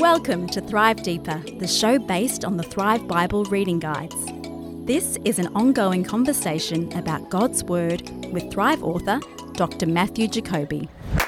Welcome to Thrive Deeper, the show based on the Thrive Bible reading guides. This is an ongoing conversation about God's Word with Thrive author, Dr. Matthew Jacoby.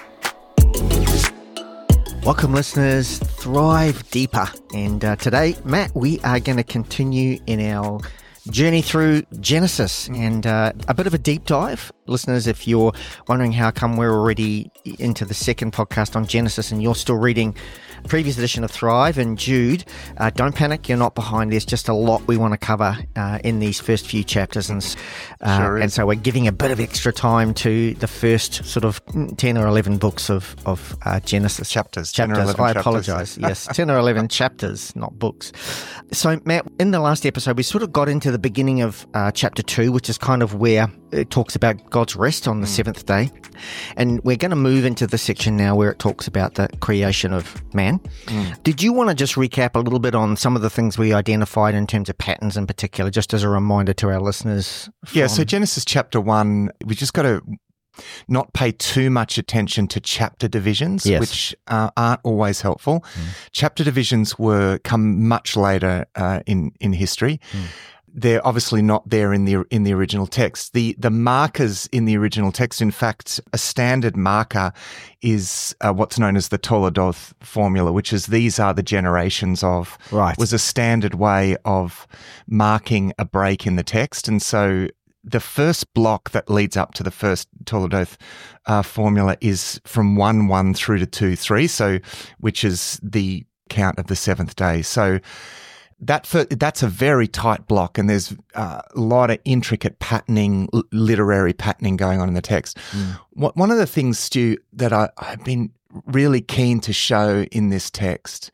Welcome listeners, Thrive Deeper. And today, Matt, we are going to continue in our journey through Genesis and a bit of a deep dive. Listeners, if you're wondering how come we're already into the second podcast on Genesis and you're still reading previous edition of Thrive and Jude, don't panic, you're not behind. There's just a lot we want to cover in these first few chapters, and so we're giving a bit of extra time to the first sort of 10 or 11 books of Genesis. Chapters. I apologise. Yes, 10 or 11 chapters, not books. So, Matt, in the last episode, we sort of got into the beginning of chapter 2, which is kind of where it talks about God's rest on the seventh day. And we're going to move into the section now where it talks about the creation of man. Did you want to just recap a little bit on some of the things we identified in terms of patterns in particular, just as a reminder to our listeners? Yeah, so Genesis chapter 1, we just got to not pay too much attention to chapter divisions, which aren't always helpful. Chapter divisions come much later in history. They're obviously not there in the original text. The markers in the original text, in fact, a standard marker is what's known as the Toledoth formula, which is these are the generations of. Right. Was a standard way of marking a break in the text, and so the first block that leads up to the first Toledoth formula is from 1:1 through to 2:3, so which is the count of the seventh day. So that's a very tight block, and there's a lot of intricate patterning, literary patterning going on in the text. One of the things, Stu, that I've been really keen to show in this text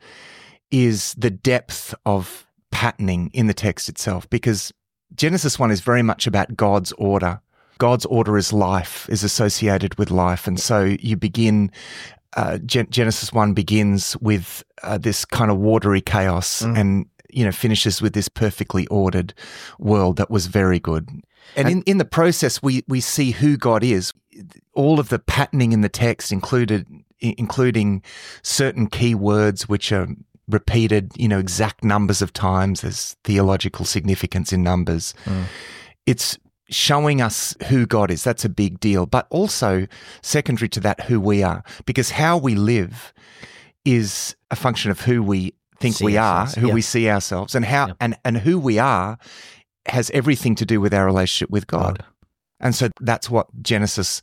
is the depth of patterning in the text itself, because Genesis 1 is very much about God's order. God's order is life, is associated with life, and so you begin. Genesis 1 begins with this kind of watery chaos and finishes with this perfectly ordered world that was very good. And in the process, we see who God is. All of the patterning in the text including certain key words which are repeated, exact numbers of times. There's theological significance in numbers. It's showing us who God is. That's a big deal. But also, secondary to that, who we are. Because how we live is a function of who we think we are, we see ourselves, and how and who we are has everything to do with our relationship with God. And so that's what Genesis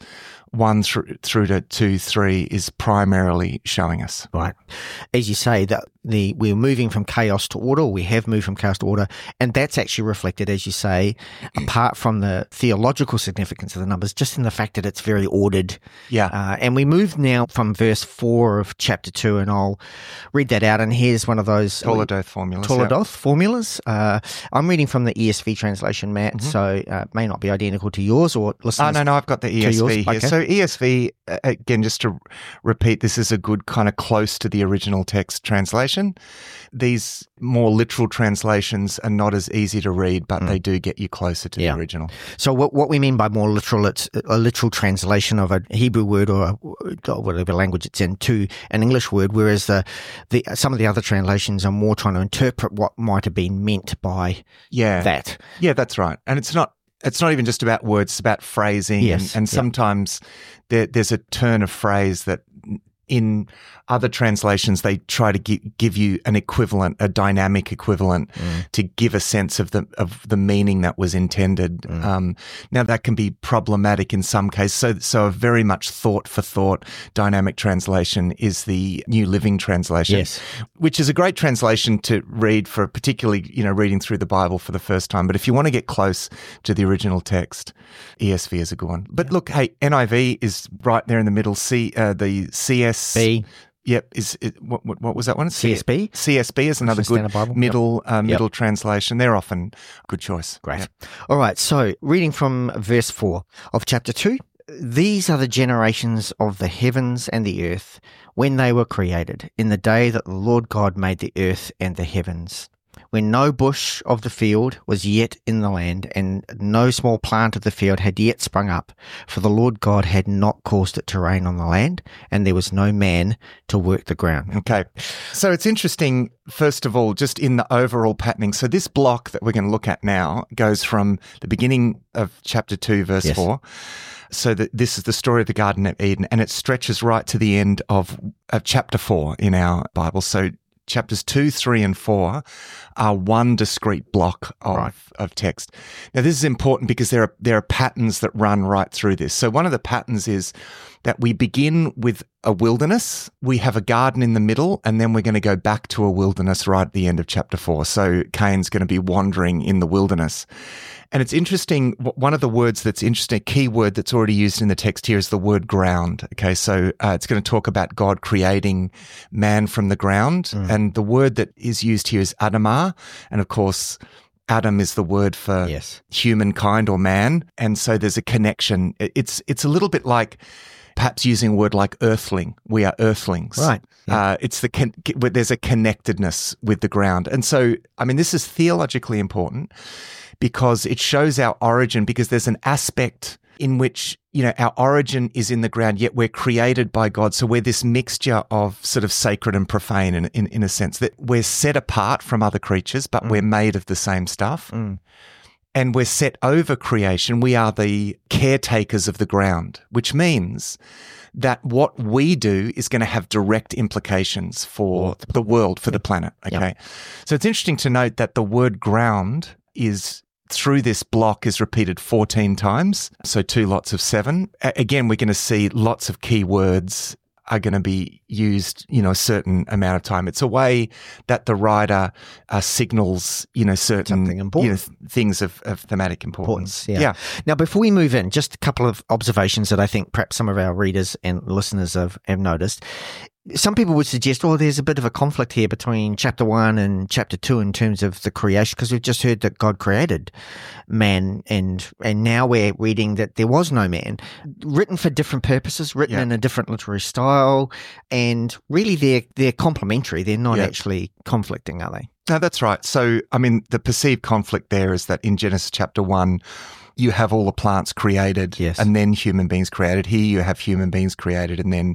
1 through to 2:3 is primarily showing us. Right. As you say, that we're moving from chaos to order, or we have moved from chaos to order, and that's actually reflected, as you say, apart from the theological significance of the numbers, just in the fact that it's very ordered. And we move now from verse 4 of chapter 2, and I'll read that out, and here's one of those Toledoth formulas. Formulas. I'm reading from the ESV translation, Matt, so it may not be identical to yours or listeners. No, I've got the ESV here. Okay. So ESV, again, just to repeat, this is a good kind of close to the original text translation. These more literal translations are not as easy to read, but they do get you closer to the original. So what we mean by more literal, it's a literal translation of a Hebrew word or whatever language it's in to an English word, whereas some of the other translations are more trying to interpret what might have been meant by that. Yeah, that's right. And it's not even just about words, it's about phrasing. And sometimes there's a turn of phrase that in other translations, they try to give you an equivalent, a dynamic equivalent, to give a sense of the meaning that was intended. Now, that can be problematic in some cases. So a very much thought for thought dynamic translation is the New Living Translation, which is a great translation to read for particularly, reading through the Bible for the first time. But if you want to get close to the original text, ESV is a good one. But look, hey, NIV is right there in the middle. The CSB. Yep. What was that one? CSB? CSB is another good middle translation. They're often good choice. Great. All right. So reading from verse 4 of chapter 2, these are the generations of the heavens and the earth when they were created, in the day that the Lord God made the earth and the heavens. when no bush of the field was yet in the land, and no small plant of the field had yet sprung up, for the Lord God had not caused it to rain on the land, and there was no man to work the ground. Okay. So it's interesting, first of all, just in the overall patterning. So this block that we're going to look at now goes from the beginning of chapter 2, verse 4. So that this is the story of the Garden of Eden, and it stretches right to the end of chapter 4 in our Bible. So chapters 2, 3, and 4 are one discrete block of text. Now, this is important because there are patterns that run right through this. So one of the patterns is that we begin with a wilderness, we have a garden in the middle, and then we're going to go back to a wilderness right at the end of chapter 4. So Cain's going to be wandering in the wilderness. And it's interesting, one of the words that's interesting, a key word that's already used in the text here is the word ground. Okay, so it's going to talk about God creating man from the ground. And the word that is used here is Adamah. And of course, Adam is the word for humankind or man. And so there's a connection. It's a little bit like perhaps using a word like earthling. We are earthlings. Right. Yeah. There's a connectedness with the ground. And so, I mean, this is theologically important because it shows our origin, because there's an aspect in which, you know, our origin is in the ground, yet we're created by God. So we're this mixture of sort of sacred and profane in a sense, that we're set apart from other creatures, but we're made of the same stuff. And we're set over creation. We are the caretakers of the ground, which means that what we do is going to have direct implications for the world, for the planet. Okay. Yep. So it's interesting to note that the word ground is through this block is repeated 14 times. So 2 lots of 7. Again, we're going to see lots of key words are going to be used, you know, a certain amount of time. It's a way that the writer signals, you know, certain things of thematic importance. Yeah. Now, before we move in, just a couple of observations that I think perhaps some of our readers and listeners have noticed. Some people would suggest, there's a bit of a conflict here between chapter 1 and chapter 2 in terms of the creation, because we've just heard that God created man, and now we're reading that there was no man. Written for different purposes, written in a different literary style, and really they're complementary. They're not actually conflicting, are they? No, that's right. So, I mean, the perceived conflict there is that in Genesis chapter 1, you have all the plants created, and then human beings created. Here you have human beings created, and then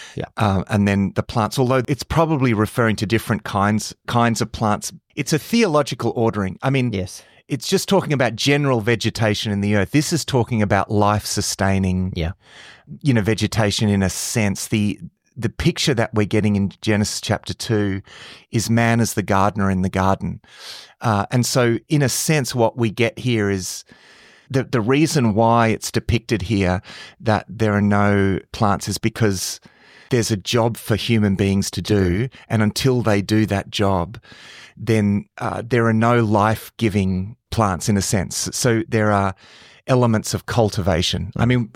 the plants. Although it's probably referring to different kinds of plants. It's a theological ordering. I mean, it's just talking about general vegetation in the earth. This is talking about life-sustaining, you know, vegetation in a sense. The picture that we're getting in Genesis chapter 2 is man as the gardener in the garden, and so in a sense, what we get here is. The reason why it's depicted here that there are no plants is because there's a job for human beings to do, and until they do that job, then there are no life-giving plants in a sense. So there are elements of cultivation. I mean,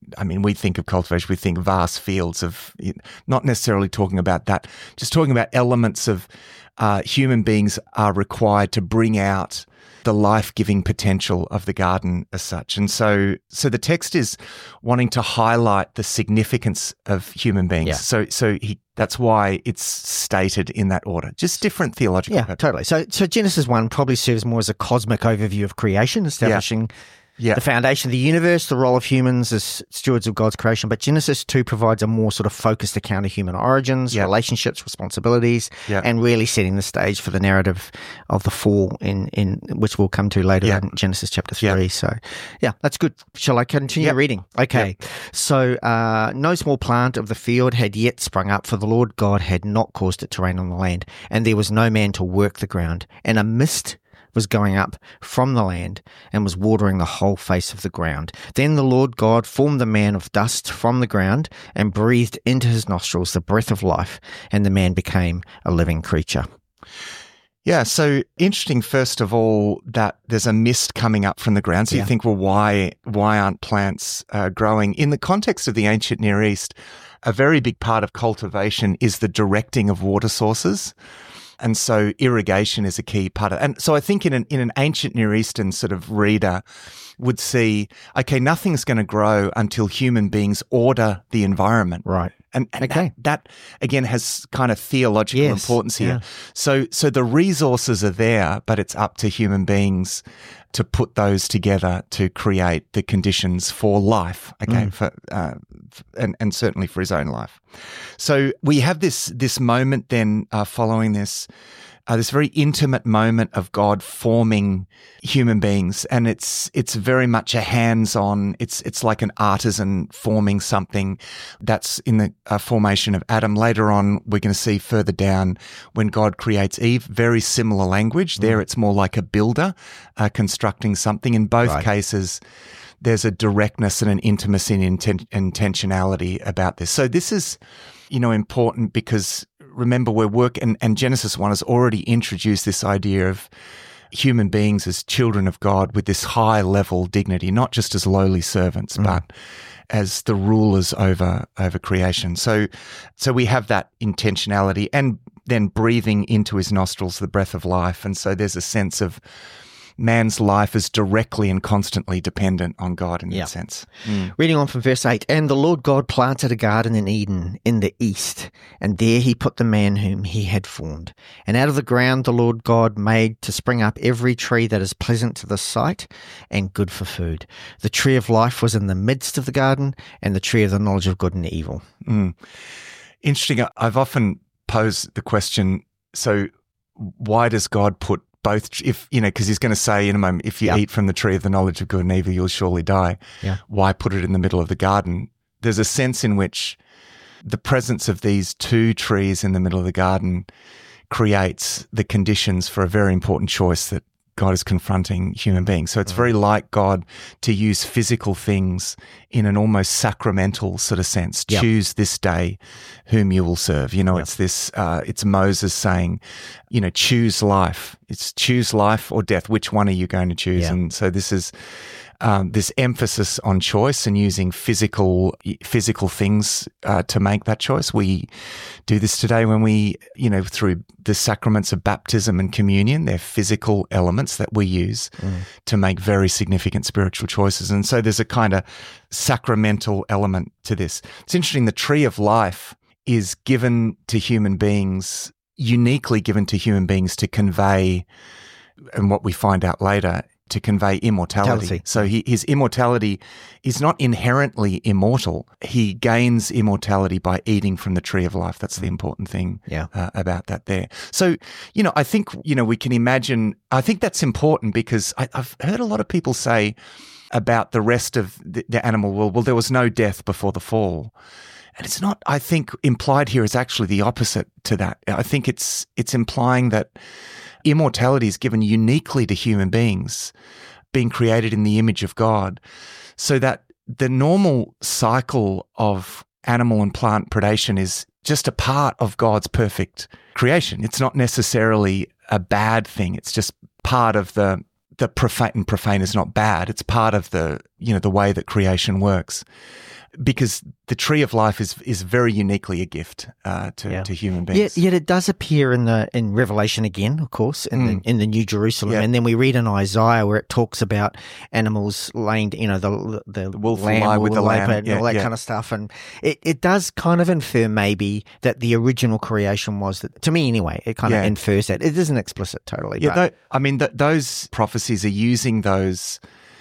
we think of cultivation, we think vast fields of, not necessarily talking about that, just talking about elements of human beings are required to bring out the life-giving potential of the garden as such. And so the text is wanting to highlight the significance of human beings. So that's why it's stated in that order. Just different theological purpose. Totally. So Genesis 1 probably serves more as a cosmic overview of creation, establishing the foundation of the universe, the role of humans as stewards of God's creation. But Genesis 2 provides a more sort of focused account of human origins, relationships, responsibilities, and really setting the stage for the narrative of the fall, in which we'll come to later in Genesis chapter 3. So, that's good. Shall I continue reading? Okay. So, no small plant of the field had yet sprung up, for the Lord God had not caused it to rain on the land, and there was no man to work the ground. And a mist was going up from the land and was watering the whole face of the ground. Then the Lord God formed the man of dust from the ground and breathed into his nostrils the breath of life, and the man became a living creature. Yeah, so interesting, first of all, that there's a mist coming up from the ground. So you think, well, why aren't plants growing? In the context of the ancient Near East, a very big part of cultivation is the directing of water sources. And so irrigation is a key part of it. And so I think in an ancient Near Eastern sort of reader would see, okay, nothing's going to grow until human beings order the environment. Right. And Okay. that again has kind of theological importance here. So the resources are there, but it's up to human beings to put those together to create the conditions for life, okay, and certainly for his own life. So we have this moment then following this very intimate moment of God forming human beings, and it's very much a hands-on. It's like an artisan forming something. That's in the formation of Adam. Later on, we're going to see further down when God creates Eve. Very similar language. There, it's more like a builder constructing something. In both cases, there's a directness and an intimacy and intentionality about this. So this is, important because remember and Genesis 1 has already introduced this idea of human beings as children of God with this high level dignity, not just as lowly servants, but as the rulers over creation. So we have that intentionality and then breathing into his nostrils the breath of life. And so there's a sense of man's life is directly and constantly dependent on God in that sense. Reading on from verse 8, and the Lord God planted a garden in Eden in the east, and there he put the man whom he had formed. And out of the ground the Lord God made to spring up every tree that is pleasant to the sight and good for food. The tree of life was in the midst of the garden, and the tree of the knowledge of good and evil. Interesting. I've often posed the question, so why does God put both, because he's going to say in a moment, if you eat from the tree of the knowledge of good and evil, you'll surely die. Yeah. Why put it in the middle of the garden? There's a sense in which the presence of these two trees in the middle of the garden creates the conditions for a very important choice that God is confronting human beings. So it's very like God to use physical things in an almost sacramental sort of sense. Choose this day whom you will serve. It's this, it's Moses saying, choose life. It's choose life or death. Which one are you going to choose? And so this is this emphasis on choice and using physical things to make that choice. We do this today when we, through the sacraments of baptism and communion, they're physical elements that we use to make very significant spiritual choices. And so there's a kind of sacramental element to this. It's interesting, the tree of life is given to human beings, uniquely given to human beings to convey, and what we find out later, to convey immortality. So his immortality is not inherently immortal. He gains immortality by eating from the tree of life. That's the important thing about that there. So, I think, we can imagine, I think that's important because I've heard a lot of people say about the rest of the animal world, well, there was no death before the fall. And it's not, I think, implied here is actually the opposite to that. I think it's implying that immortality is given uniquely to human beings, being created in the image of God, so that the normal cycle of animal and plant predation is just a part of God's perfect creation. It's not necessarily a bad thing. It's just part of the profane, and profane is not bad. It's part of the way that creation works. Because the tree of life is very uniquely a gift to human beings. Yet it does appear in Revelation again, of course, in the New Jerusalem, and then we read in Isaiah where it talks about animals laying, the wolf lamb lie with the lamb, and all that kind of stuff, and it does kind of infer maybe that the original creation was that. To me, anyway, it kind of infers that. It isn't explicit totally. Yeah, those prophecies are using those.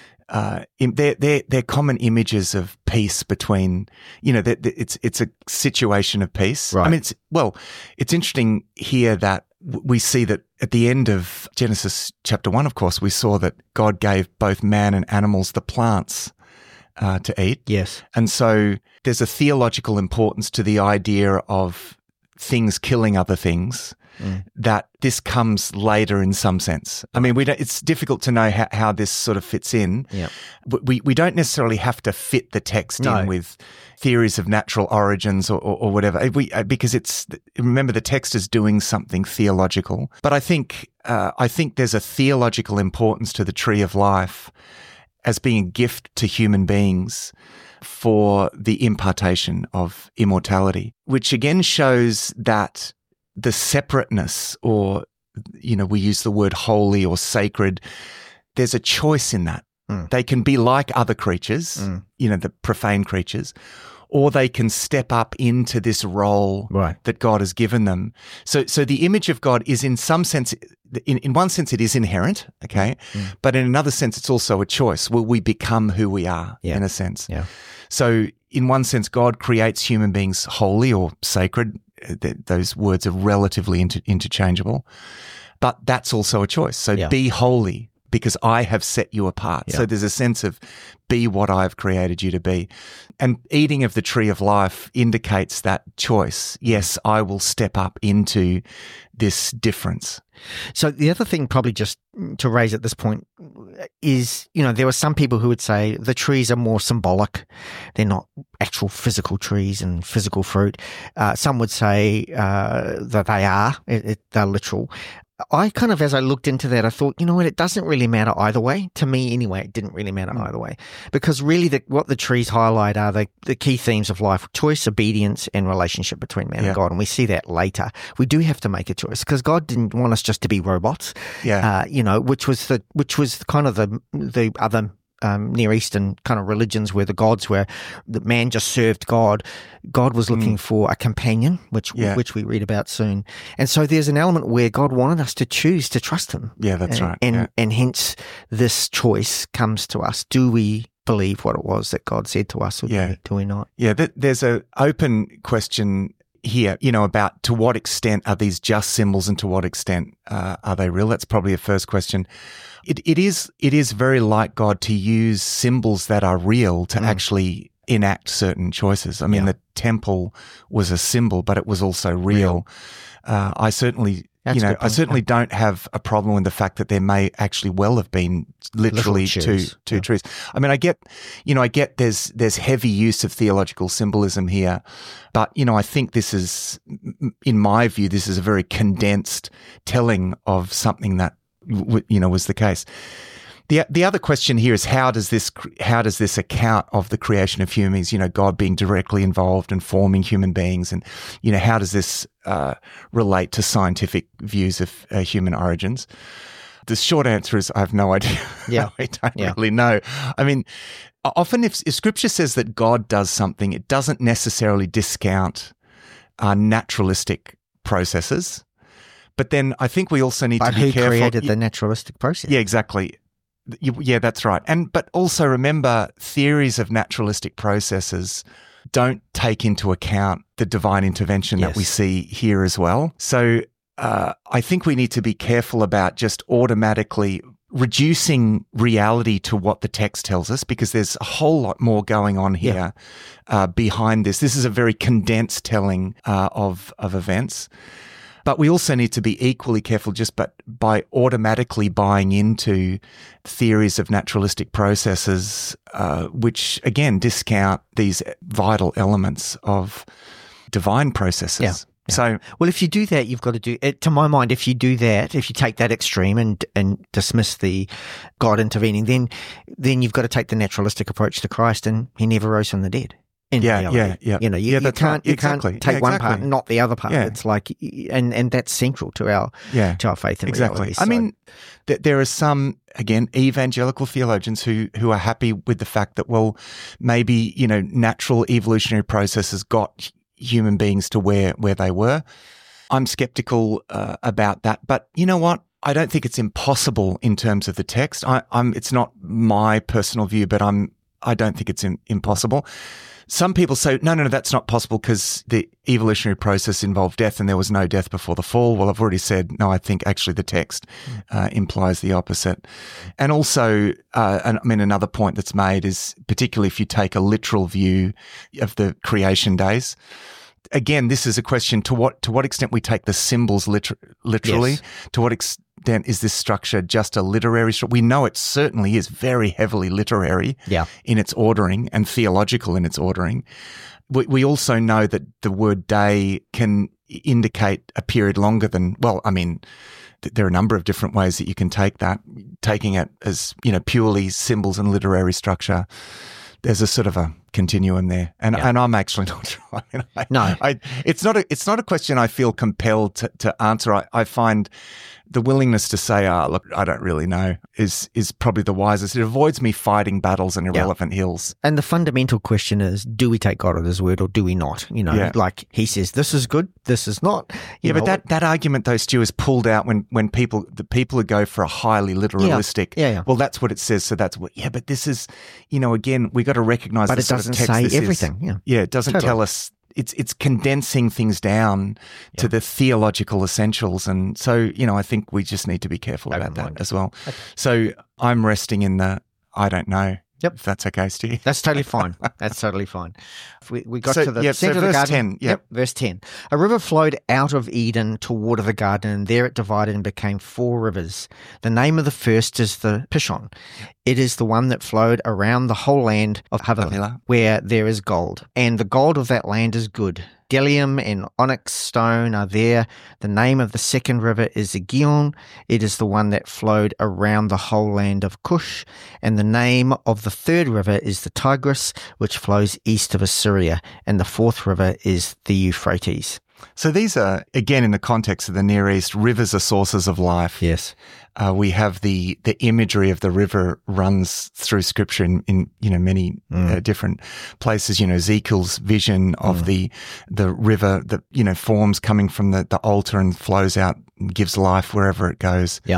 They're common images of peace between, it's a situation of peace. Right. It's interesting here that we see that at the end of Genesis chapter 1, of course, we saw that God gave both man and animals the plants to eat. Yes. And so there's a theological importance to the idea of things killing other things. That this comes later in some sense. I mean, it's difficult to know how this sort of fits in. Yeah. We don't necessarily have to fit the text in with theories of natural origins or whatever. Because remember, the text is doing something theological. But I think there's a theological importance to the tree of life as being a gift to human beings for the impartation of immortality, which again shows that the separateness, or, we use the word holy or sacred, there's a choice in that. They can be like other creatures, the profane creatures, or they can step up into this role that God has given them. So the image of God is, in some sense, in one sense, it is inherent, okay? But in another sense, it's also a choice. Will we become who we are, in a sense? Yeah. So in one sense, God creates human beings holy or sacred. Those words are relatively interchangeable. But that's also a choice. So be holy, because I have set you apart. Yeah. So there's a sense of be what I've created you to be. And eating of the tree of life indicates that choice. Yes, I will step up into this difference. So the other thing probably just to raise at this point is, there are some people who would say the trees are more symbolic. They're not actual physical trees and physical fruit. Some would say that they are. They're literal. I kind of, as I looked into that, I thought, it doesn't really matter either way. To me, anyway, it didn't really matter either way. Because really what the trees highlight are the key themes of life: choice, obedience, and relationship between man and God. And we see that later. We do have to make a choice because God didn't want us just to be robots, which was kind of the other Near Eastern kind of religions where the gods were, the man just served God. God was looking for a companion, which we read about soon. And so there's an element where God wanted us to choose to trust him. Yeah, that's right. And hence this choice comes to us. Do we believe what it was that God said to us, or do we not? Yeah, there's an open question here, about to what extent are these just symbols and to what extent are they real? That's probably a first question. It is very like God to use symbols that are real to actually enact certain choices. I mean, the temple was a symbol, but it was also real. I certainly don't have a problem with the fact that there may actually well have been literally two trees. I mean, I get there's heavy use of theological symbolism here, but I think this is, in my view, this is a very condensed telling of something that was the case. The other question here is how does this account of the creation of human beings, God being directly involved in forming human beings, and how does this relate to scientific views of human origins? The short answer is I have no idea. Yeah, I don't really know. I mean, often if Scripture says that God does something, it doesn't necessarily discount naturalistic processes. But then I think we also need to be careful. Who created the naturalistic process? Yeah, exactly. Yeah, that's right. But also remember, theories of naturalistic processes don't take into account the divine intervention that we see here as well. So I think we need to be careful about just automatically reducing reality to what the text tells us, because there's a whole lot more going on here behind this. This is a very condensed telling of events. But we also need to be equally careful by automatically buying into theories of naturalistic processes, which, again, discount these vital elements of divine processes. Yeah. So, well, if you do that, you've got to do it. To my mind, if you do that, if you take that extreme and dismiss the God intervening, then you've got to take the naturalistic approach to Christ, and he never rose from the dead. You can't take one part and not the other part. Yeah. It's like, and that's central to our faith and reality. I mean, there are some, again, evangelical theologians who are happy with the fact that, well, maybe, natural evolutionary processes got human beings to where they were. I'm skeptical about that, but you know what? I don't think it's impossible in terms of the text. It's not my personal view, but I don't think it's impossible. Some people say, no, that's not possible because the evolutionary process involved death and there was no death before the fall. Well, I've already said, no, I think actually the text implies the opposite. And also, another point that's made is, particularly if you take a literal view of the creation days, again, this is a question to what extent we take the symbols literally, yes. To what extent is this structure just a literary structure? We know it certainly is very heavily literary in its ordering and theological in its ordering. We also know that the word day can indicate a period longer than, there are a number of different ways that you can take that. Taking it as, purely symbols and literary structure, there's a sort of a continuum there, and I'm actually not sure. No, it's not a question I feel compelled to answer. I find the willingness to say, look, I don't really know, is probably the wisest. It avoids me fighting battles and irrelevant hills. And the fundamental question is, do we take God at his word or do we not? Like he says, this is good, this is not. But that argument, though, Stu, is pulled out when the people who go for a highly literalistic, well, that's what it says, so that's what, but this is, again, we got to recognize but it doesn't say everything. It doesn't tell us. It's condensing things down to the theological essentials. And so, I think we just need to be careful about that as well. Okay. So I'm resting in the, I don't know. Yep. If that's okay, Stu. That's totally fine. That's totally fine. We got to the center of the garden. 10. Yep. Verse 10. A river flowed out of Eden to water the garden, and there it divided and became 4 rivers. The name of the first is the Pishon. It is the one that flowed around the whole land of Havilah, where there is gold. And the gold of that land is good. Gallium and onyx stone are there. The name of the second river is the Gihon. It is the one that flowed around the whole land of Cush. And the name of the third river is the Tigris, which flows east of Assyria. And the fourth river is the Euphrates. So these are, again, in the context of the Near East, rivers are sources of life. Yes. We have the imagery of the river runs through Scripture in many different places. Ezekiel's vision of the river that forms coming from the altar and flows out and gives life wherever it goes. Yeah.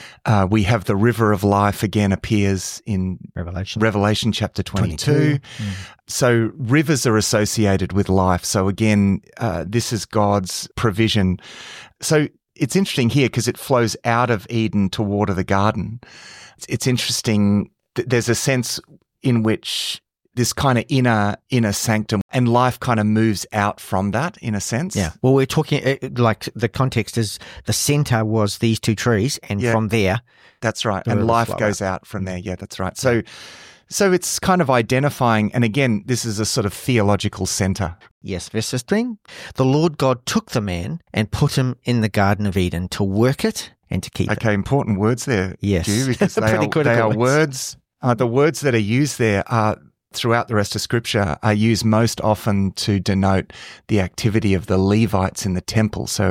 We have the river of life again appears in Revelation chapter 22. So rivers are associated with life. So again, this is God's provision. So it's interesting here because it flows out of Eden to water the garden. It's interesting. There's a sense in which this kind of inner sanctum and life kind of moves out from that in a sense. Yeah. Well, we're talking like the context is the center was these 2 trees and from there. That's right. And life goes out from there. Yeah, that's right. So it's kind of identifying, and again, this is a sort of theological center. Yes, verse 15. The Lord God took the man and put him in the Garden of Eden to work it and to keep it. Okay, important words there. Yes. Stu, because they are words. The words that are used there are throughout the rest of Scripture are used most often to denote the activity of the Levites in the temple. So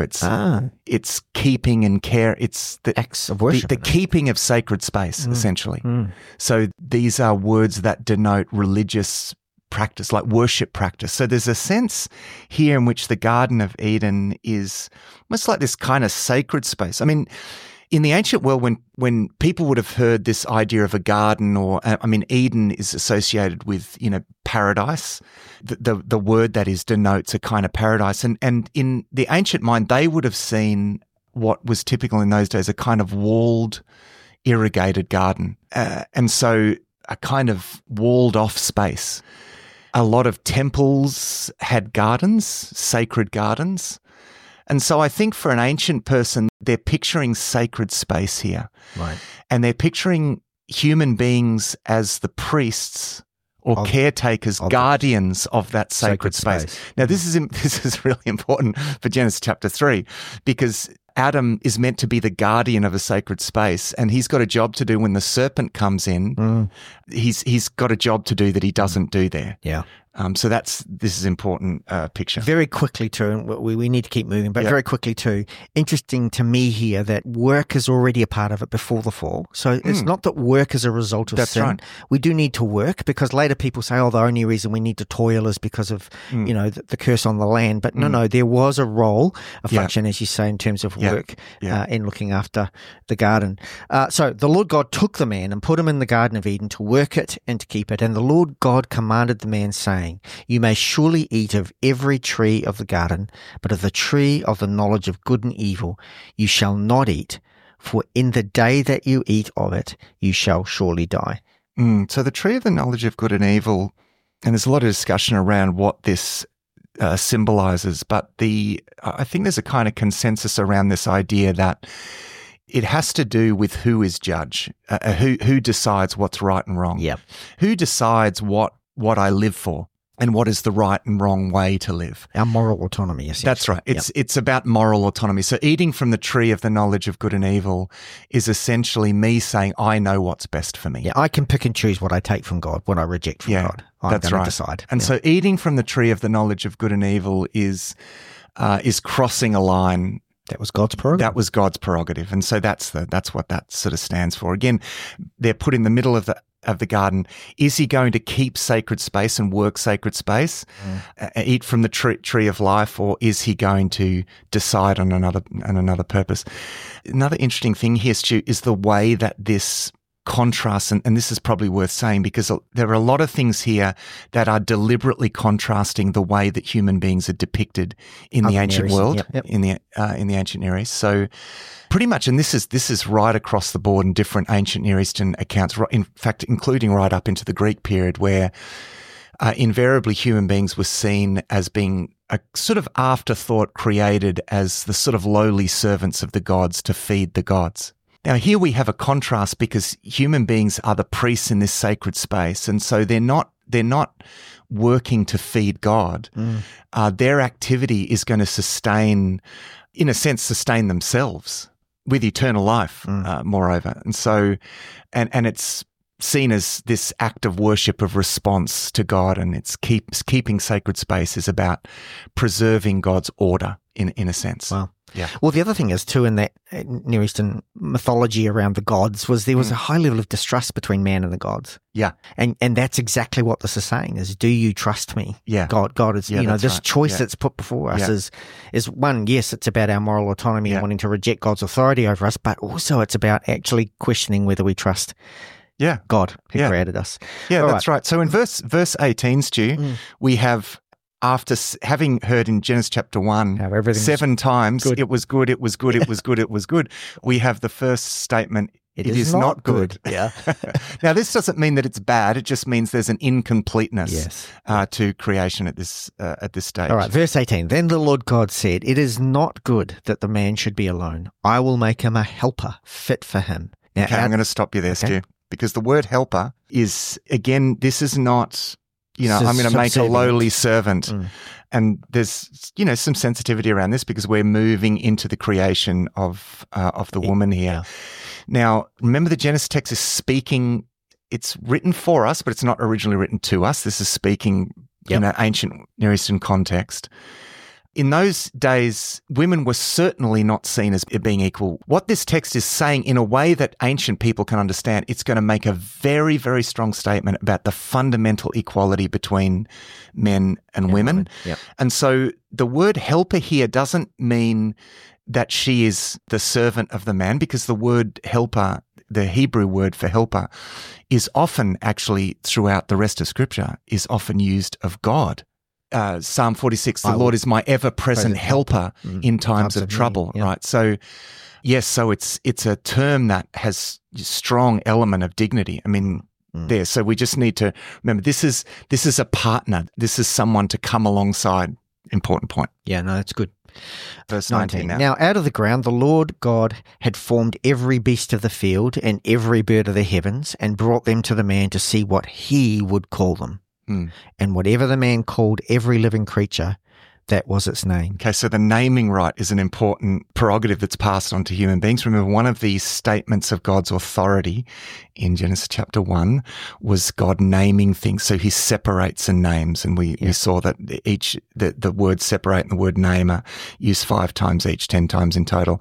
it's keeping and care. It's the acts of worship, the keeping of sacred space, essentially. So these are words that denote religious practice, like worship practice. So there's a sense here in which the Garden of Eden is almost like this kind of sacred space. I mean, in the ancient world, when people would have heard this idea of a garden, or Eden is associated with paradise. The word that is denotes a kind of paradise, and in the ancient mind, they would have seen what was typical in those days, a kind of walled, irrigated garden, and so a kind of walled off space. A lot of temples had gardens, sacred gardens. And so I think for an ancient person, they're picturing sacred space here. Right. And they're picturing human beings as the priests or caretakers, guardians of that sacred space. Now, this is really important for Genesis chapter 3, because Adam is meant to be the guardian of a sacred space, and he's got a job to do when the serpent comes in. He's got a job to do that he doesn't do there. Yeah. So this is important picture. Very quickly too, and we need to keep moving, but very quickly too, interesting to me here that work is already a part of it before the fall. So it's not that work is a result of sin. Right. We do need to work, because later people say, the only reason we need to toil is because of, the curse on the land. But no, there was a role, a function, as you say, in terms of work in looking after the garden. So the Lord God took the man and put him in the Garden of Eden to work it and to keep it. And the Lord God commanded the man, saying, you may surely eat of every tree of the garden, but of the tree of the knowledge of good and evil you shall not eat, for in the day that you eat of it you shall surely die. So the tree of the knowledge of good and evil, and there's a lot of discussion around what this symbolizes, but I think there's a kind of consensus around this idea that it has to do with who is judge, who decides what's right and wrong, Yep. Who decides what I live for. and what is the right and wrong way to live. Our moral autonomy, essentially. That's right. It's about moral autonomy. So eating from the tree of the knowledge of good and evil is essentially me saying, I know what's best for me. Yeah, I can pick and choose what I take from God, what I reject from God. I'm going to decide. And so eating from the tree of the knowledge of good and evil is crossing a line. That was God's prerogative. That was God's prerogative. And so that's what that sort of stands for. Again, they're put in the middle of the garden. Is he going to keep sacred space and work sacred space, eat from the tree of life, or is he going to decide on another purpose? Another interesting thing here, Stu, is the way that this contrasts, and this is probably worth saying because there are a lot of things here that are deliberately contrasting the way that human beings are depicted in the ancient world, in the ancient Near East. So pretty much, and this is right across the board in different ancient Near Eastern accounts, in fact, including right up into the Greek period, where invariably human beings were seen as being a sort of afterthought, created as the sort of lowly servants of the gods to feed the gods. Now, here we have a contrast because human beings are the priests in this sacred space, and so they're not working to feed God. Their activity is going to sustain themselves with eternal life, moreover. And so, and it's seen as this act of worship, of response to God, and it's keeping sacred space is about preserving God's order in a sense. Wow. Yeah. Well, the other thing is too, in that Near Eastern mythology around the gods, was there was a high level of distrust between man and the gods. Yeah. And that's exactly what this is saying: is, do you trust me? Yeah. God is, this choice that's put before us is one. Yes, it's about our moral autonomy and wanting to reject God's authority over us, but also it's about actually questioning whether we trust God who created us. Yeah, that's right. So in verse 18, Stu, we have, after having heard in Genesis chapter 1 7 times, good. It was good, it was good, it was good, it was good, we have the first statement, it is not good. Yeah. Now, this doesn't mean that it's bad. It just means there's an incompleteness to creation at this stage. All right, verse 18. Then the Lord God said, it is not good that the man should be alone. I will make him a helper fit for him. Now, I'm going to stop you there, Stu, because the word helper is, again, this is not... I'm going to make a lowly servant. And there's, some sensitivity around this because we're moving into the creation of the woman here. Yeah. Now, remember the Genesis text is speaking, it's written for us, but it's not originally written to us. This is speaking in an ancient Near Eastern context. In those days, women were certainly not seen as being equal. What this text is saying, in a way that ancient people can understand, it's going to make a very, very strong statement about the fundamental equality between men and women. Yep. And so the word helper here doesn't mean that she is the servant of the man, because the word helper, the Hebrew word for helper, is often actually throughout the rest of Scripture, is often used of God. Psalm 46, the Lord is my ever-present helper in times of trouble, right? So, yes, so it's a term that has a strong element of dignity. I mean, there. So we just need to remember this is a partner. This is someone to come alongside. Important point. Yeah, no, that's good. Verse 19 now. Now out of the ground the Lord God had formed every beast of the field and every bird of the heavens and brought them to the man to see what he would call them. And whatever the man called every living creature, that was its name. Okay, so the naming right is an important prerogative that's passed on to human beings. Remember, one of the statements of God's authority in Genesis chapter 1 was God naming things. So he separates and names. And we saw that the word separate and the word name are used 5 times each, 10 times in total.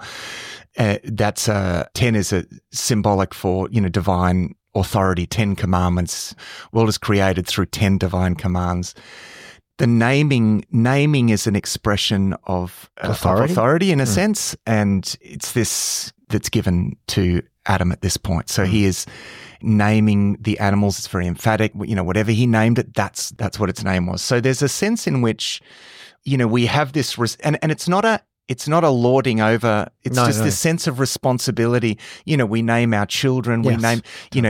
That's 10 is a symbolic for, divine authority, 10 commandments. World is created through 10 divine commands. The naming is an expression of authority in a sense, and it's this that's given to Adam at this point. So he is naming the animals. It's very emphatic. Whatever he named it, that's what its name was. So there's a sense in which, we have this, and it's not a lording over. It's this sense of responsibility. We name our children. We name,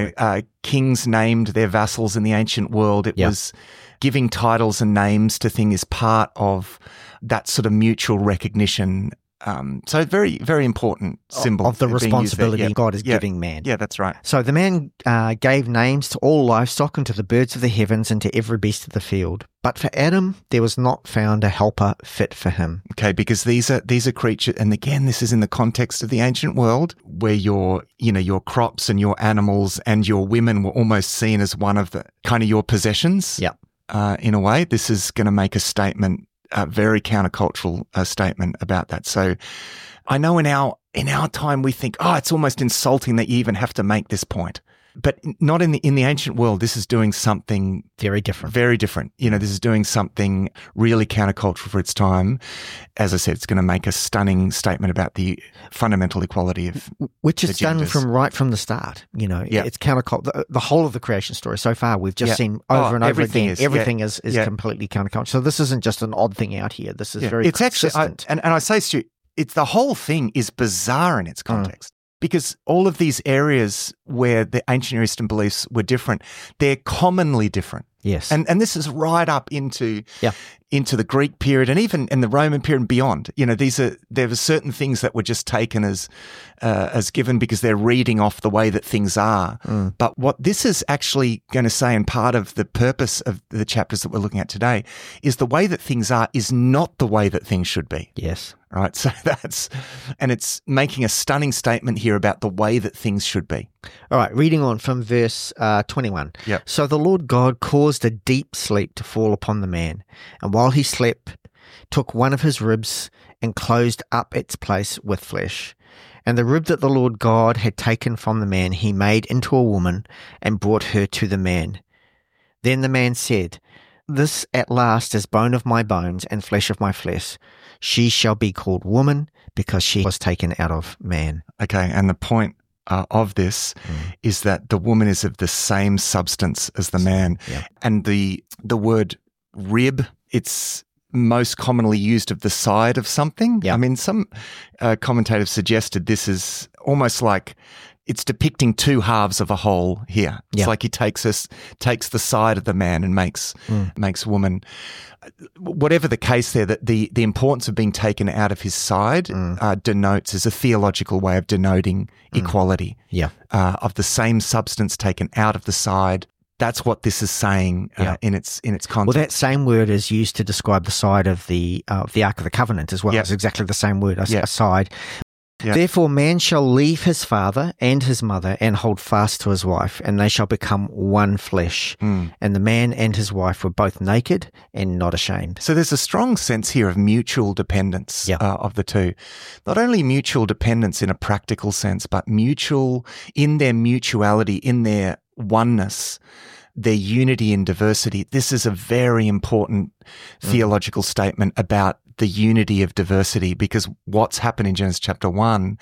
kings named their vassals in the ancient world. It was giving titles and names to things is part of that sort of mutual recognition So very, very important symbol of the being used there. responsibility God is giving man. Yeah, that's right. So the man gave names to all livestock and to the birds of the heavens and to every beast of the field. But for Adam, there was not found a helper fit for him. Okay, because these are creatures, and again, this is in the context of the ancient world, where your crops and your animals and your women were almost seen as one of the kind of your possessions. Yeah. In a way, this is going to make a statement, a very countercultural statement about that. So, I know in our time we think, it's almost insulting that you even have to make this point. But not in the ancient world. This is doing something very different. Very different. This is doing something really countercultural for its time. As I said, it's going to make a stunning statement about the fundamental equality of which is done right from the start. It's countercultural. The whole of the creation story so far, we've just seen over and over again. Everything is completely countercultural. So this isn't just an odd thing out here. This is very consistent. Actually, and I say, Stu, it's the whole thing is bizarre in its context. Because all of these areas where the ancient Near Eastern beliefs were different, they're commonly different. Yes. And this is right up into the Greek period and even in the Roman period and beyond. There were certain things that were just taken as given because they're reading off the way that things are. But what this is actually going to say, and part of the purpose of the chapters that we're looking at today, is the way that things are is not the way that things should be. Yes. Right. So it's making a stunning statement here about the way that things should be. All right. Reading on from verse 21. Yep. So the Lord God caused a deep sleep to fall upon the man, and while he slept, took one of his ribs and closed up its place with flesh. And the rib that the Lord God had taken from the man he made into a woman and brought her to the man. Then the man said, "This at last is bone of my bones and flesh of my flesh. She shall be called woman because she was taken out of man." Okay, and the point of this is that the woman is of the same substance as the man. Yeah. And the word rib, it's most commonly used of the side of something. Yeah. I mean, some commentators suggested this is almost like it's depicting two halves of a whole here. It's like he takes the side of the man and makes woman. Whatever the case there, that the importance of being taken out of his side denotes is a theological way of denoting equality. Yeah. Of the same substance taken out of the side. That's what this is saying in its context. Well, that same word is used to describe the side of the Ark of the Covenant as well. It's exactly the same word, a side. Yeah. Therefore, man shall leave his father and his mother and hold fast to his wife, and they shall become one flesh. And the man and his wife were both naked and not ashamed. So there's a strong sense here of mutual dependence of the two. Not only mutual dependence in a practical sense, but mutual in their mutuality, in their oneness, their unity in diversity. This is a very important theological statement about the unity of diversity, because what's happened in Genesis chapter 1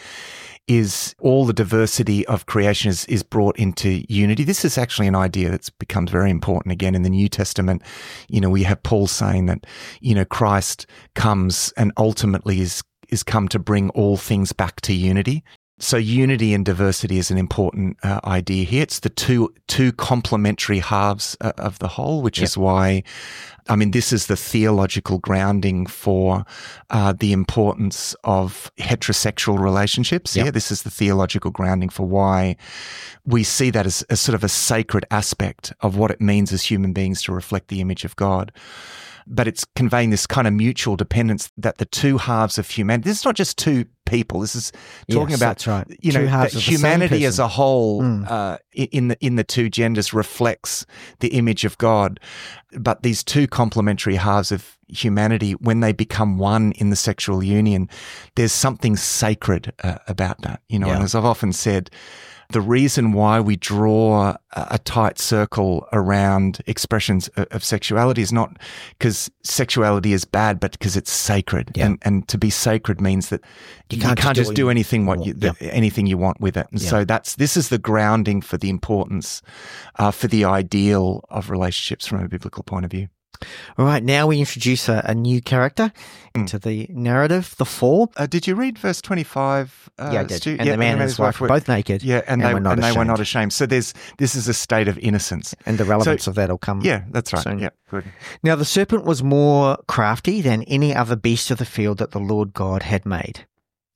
is all the diversity of creation is brought into unity. This is actually an idea that's becomes very important again in the New Testament. We have Paul saying that, Christ comes and ultimately is come to bring all things back to unity. So unity and diversity is an important idea here. It's the two complementary halves of the whole, which is why, this is the theological grounding for the importance of heterosexual relationships. Yeah, this is the theological grounding for why we see that as sort of a sacred aspect of what it means as human beings to reflect the image of God. But it's conveying this kind of mutual dependence that the two halves of humanity, this is not just two people, this is talking about, that's right. That humanity as a whole in the two genders reflects the image of God. But these two complementary halves of humanity, when they become one in the sexual union, there's something sacred about that. And as I've often said, the reason why we draw a tight circle around expressions of sexuality is not because sexuality is bad, but because it's sacred. Yeah. And to be sacred means that you can't just do anything anything you want with it. And so this is the grounding for the importance for the ideal of relationships from a biblical point of view. All right, now we introduce a new character into the narrative, the fall. Did you read verse 25? Yeah, I did. And the man and his wife were both naked. Yeah, and they were not ashamed. So this is a state of innocence. And the relevance of that will come. Yeah, that's right. Soon. Yeah, good. Now the serpent was more crafty than any other beast of the field that the Lord God had made.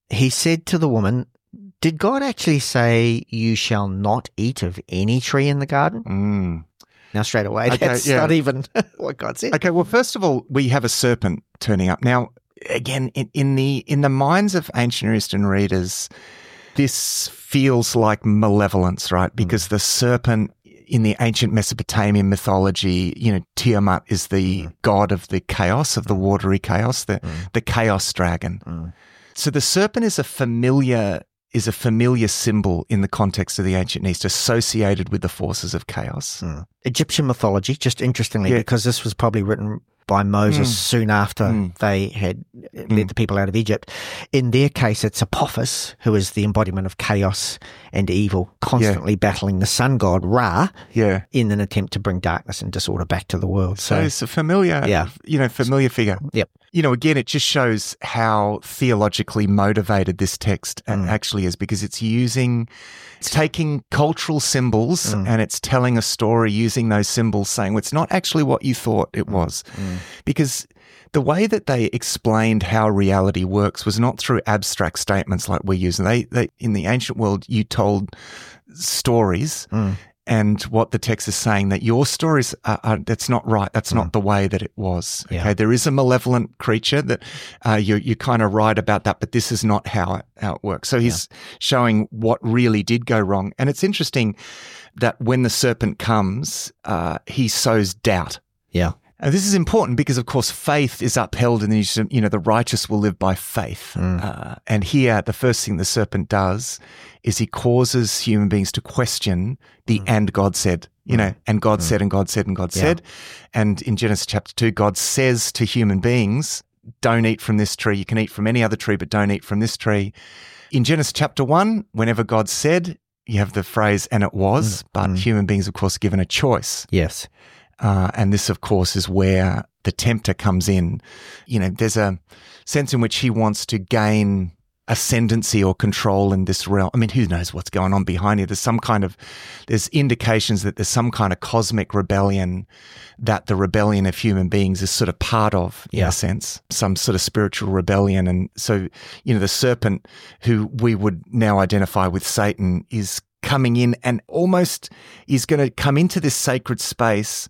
he said to the woman, did God actually say you shall not eat of any tree in the garden? Now, straight away, that's not even what God said. Okay, well, first of all, we have a serpent turning up. Now, again, in the minds of ancient Near Eastern readers, this feels like malevolence, right? Because the serpent in the ancient Mesopotamian mythology, Tiamat is the god of the chaos, of the watery chaos, the chaos dragon. So the serpent is a familiar symbol in the context of the ancient East, associated with the forces of chaos. Egyptian mythology, just interestingly, because this was probably written by Moses soon after they had led the people out of Egypt. In their case, it's Apophis, who is the embodiment of chaos and evil, constantly battling the sun god Ra in an attempt to bring darkness and disorder back to the world. So it's a familiar, familiar figure. Yep. Again, it just shows how theologically motivated this text actually is, because it's taking cultural symbols and it's telling a story using those symbols, saying, well, it's not actually what you thought it was. Because the way that they explained how reality works was not through abstract statements like we're using. They in the ancient world, you told stories. And what the text is saying, that your stories that's not right. That's not the way that it was. Okay, there is a malevolent creature that you're kind of right about that, but this is not how it works. So he's showing what really did go wrong. And it's interesting that when the serpent comes, he sows doubt. Yeah. And this is important because, of course, faith is upheld, and the righteous will live by faith. And here, the first thing the serpent does is he causes human beings to question the "and God said," and God said, and God said, and God said. And in Genesis chapter 2, God says to human beings, "Don't eat from this tree. You can eat from any other tree, but don't eat from this tree." In Genesis chapter 1, whenever God said, you have the phrase "and it was," but human beings, of course, are given a choice. Yes. And this, of course, is where the tempter comes in. There's a sense in which he wants to gain ascendancy or control in this realm. I mean, who knows what's going on behind here? There's indications that there's some kind of cosmic rebellion that the rebellion of human beings is sort of part of, in a sense, some sort of spiritual rebellion. And so, the serpent, who we would now identify with Satan, is coming in and almost is going to come into this sacred space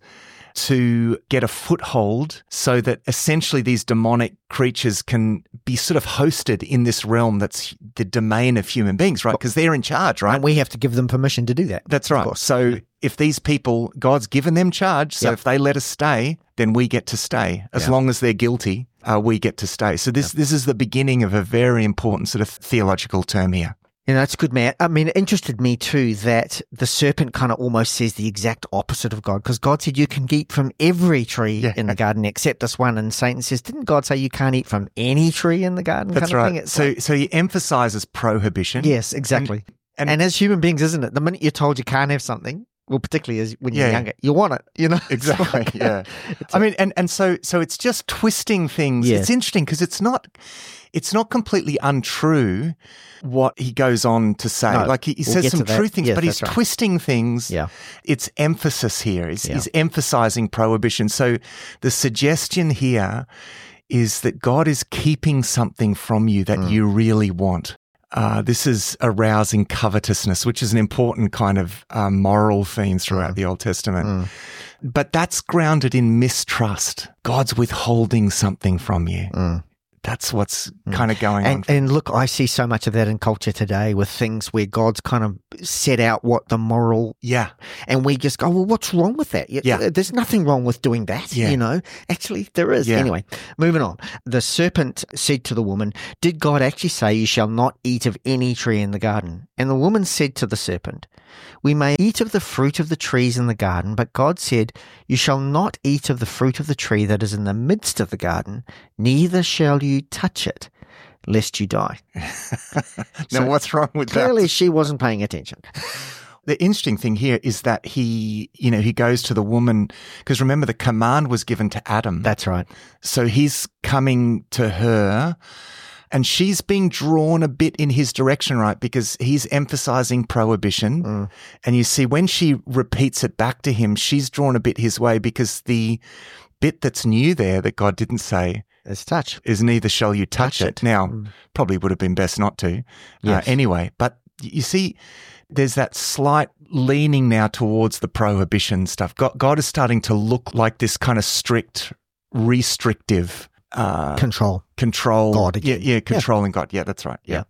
to get a foothold, so that essentially these demonic creatures can be sort of hosted in this realm that's the domain of human beings, right? Because they're in charge, right? And we have to give them permission to do that. That's right. So if these people, God's given them charge, so if they let us stay, then we get to stay. As long as they're guilty, we get to stay. So this is the beginning of a very important sort of theological term here. It's good, Matt. I mean, it interested me too that the serpent kind of almost says the exact opposite of God, because God said you can eat from every tree in the garden except this one. And Satan says, didn't God say you can't eat from any tree in the garden? That's right. So he emphasizes prohibition. Yes, exactly. And as human beings, isn't it? The minute you're told you can't have something, well, particularly as when you're younger, you want it, Exactly, I mean, and so it's just twisting things. Yeah. It's interesting because it's not completely untrue what he goes on to say. No, like he says some true things, but he's twisting things. Yeah. It's emphasis here. He's emphasizing prohibition. So the suggestion here is that God is keeping something from you that you really want. This is arousing covetousness, which is an important kind of moral theme throughout the Old Testament. But that's grounded in mistrust. God's withholding something from you. That's what's kind of going on. And look, I see so much of that in culture today with things where God's kind of set out what the moral... Yeah. And we just go, well, what's wrong with that? Yeah. There's nothing wrong with doing that, Actually, there is. Yeah. Anyway, moving on. The serpent said to the woman, did God actually say you shall not eat of any tree in the garden? And the woman said to the serpent, we may eat of the fruit of the trees in the garden, but God said, you shall not eat of the fruit of the tree that is in the midst of the garden, neither shall you touch it, lest you die. Now, what's wrong with that? Clearly, she wasn't paying attention. The interesting thing here is that he goes to the woman, because remember, the command was given to Adam. That's right. So he's coming to her, and she's being drawn a bit in his direction, right? Because he's emphasizing prohibition. And you see, when she repeats it back to him, she's drawn a bit his way, because the bit that's new there that God didn't say It's touch. Is neither shall you touch it. Now, probably would have been best not to anyway. But you see, there's that slight leaning now towards the prohibition stuff. God is starting to look like this kind of strict, restrictive control God again. Controlling God. Yeah, that's right. Yeah.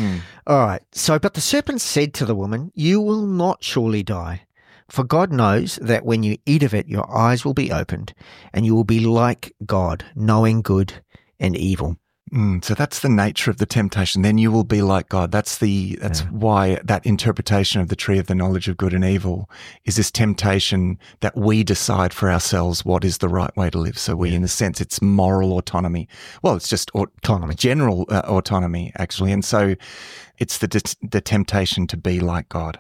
All right. So, but the serpent said to the woman, "You will not surely die, for God knows that when you eat of it, your eyes will be opened, and you will be like God, knowing good and evil." So that's the nature of the temptation. Then you will be like God. That's why that interpretation of the tree of the knowledge of good and evil is this temptation that we decide for ourselves what is the right way to live. So we, in a sense, it's moral autonomy. Well, it's just autonomy, general autonomy, actually. And so it's the temptation to be like God.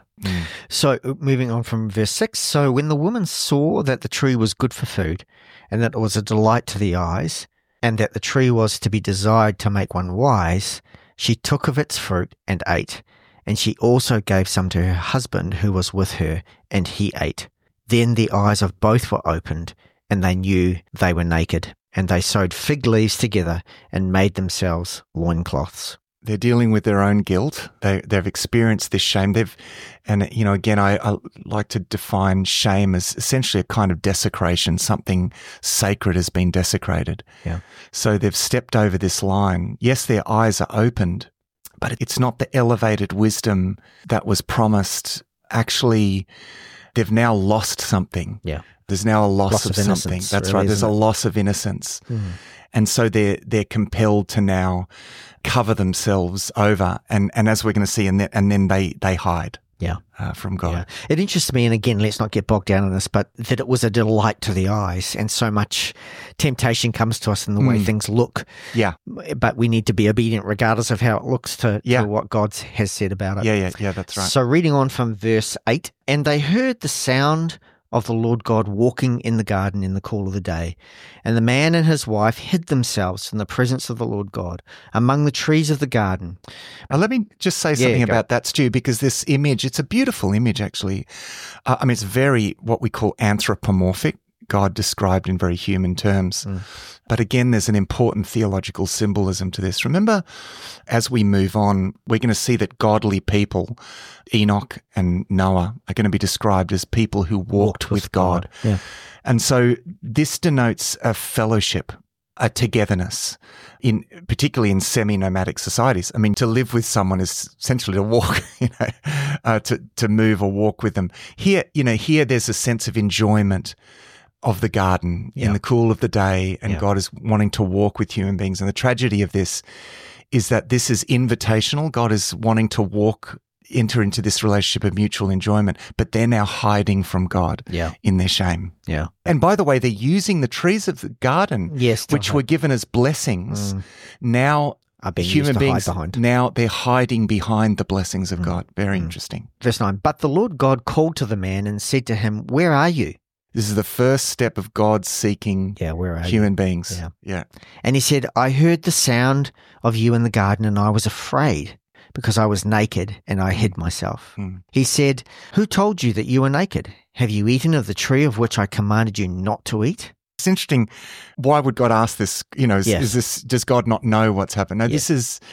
So moving on from verse 6. So when the woman saw that the tree was good for food, and that it was a delight to the eyes, and that the tree was to be desired to make one wise, she took of its fruit and ate. And she also gave some to her husband who was with her, and he ate. Then the eyes of both were opened, and they knew they were naked. And they sewed fig leaves together and made themselves loincloths. They're dealing with their own guilt. They've experienced this shame. Again, I like to define shame as essentially a kind of desecration. Something sacred has been desecrated. Yeah. So they've stepped over this line. Yes, their eyes are opened, but it's not the elevated wisdom that was promised. Actually, they've now lost something. Yeah. There's now a loss of something. That's really, right. There's a loss of innocence. And so they're compelled to now cover themselves over, and as we're going to see, and then they hide from God. Yeah. It interests me, and again, let's not get bogged down in this, but that it was a delight to the eyes, and so much temptation comes to us in the way things look. Yeah. But we need to be obedient regardless of how it looks to what God has said about it. Yeah, that's right. So reading on from verse 8, and they heard the sound of the Lord God walking in the garden in the cool of the day. And the man and his wife hid themselves from the presence of the Lord God among the trees of the garden. Let me just say something about that, Stu, because this image, it's a beautiful image, actually. It's very what we call anthropomorphic. God described in very human terms. But again, there's an important theological symbolism to this. Remember, as we move on, we're going to see that godly people, Enoch and Noah, are going to be described as people who walked with God. Yeah. And so this denotes a fellowship, a togetherness, particularly in semi-nomadic societies. I mean, to live with someone is essentially to walk, to move or walk with them. Here there's a sense of enjoyment of the garden in the cool of the day, and God is wanting to walk with human beings. And the tragedy of this is that this is invitational. God is wanting to enter into this relationship of mutual enjoyment, but they're now hiding from God in their shame. Yeah. And by the way, they're using the trees of the garden, which were given as blessings, now are being human used to beings, hide behind. now they're hiding behind the blessings of God. Very interesting. Verse 9, but the Lord God called to the man and said to him, where are you? This is the first step of God seeking human beings. Yeah. And he said, I heard the sound of you in the garden, and I was afraid because I was naked and I hid myself. He said, who told you that you were naked? Have you eaten of the tree of which I commanded you not to eat? It's interesting. Why would God ask this? Does God not know what's happened? No, this is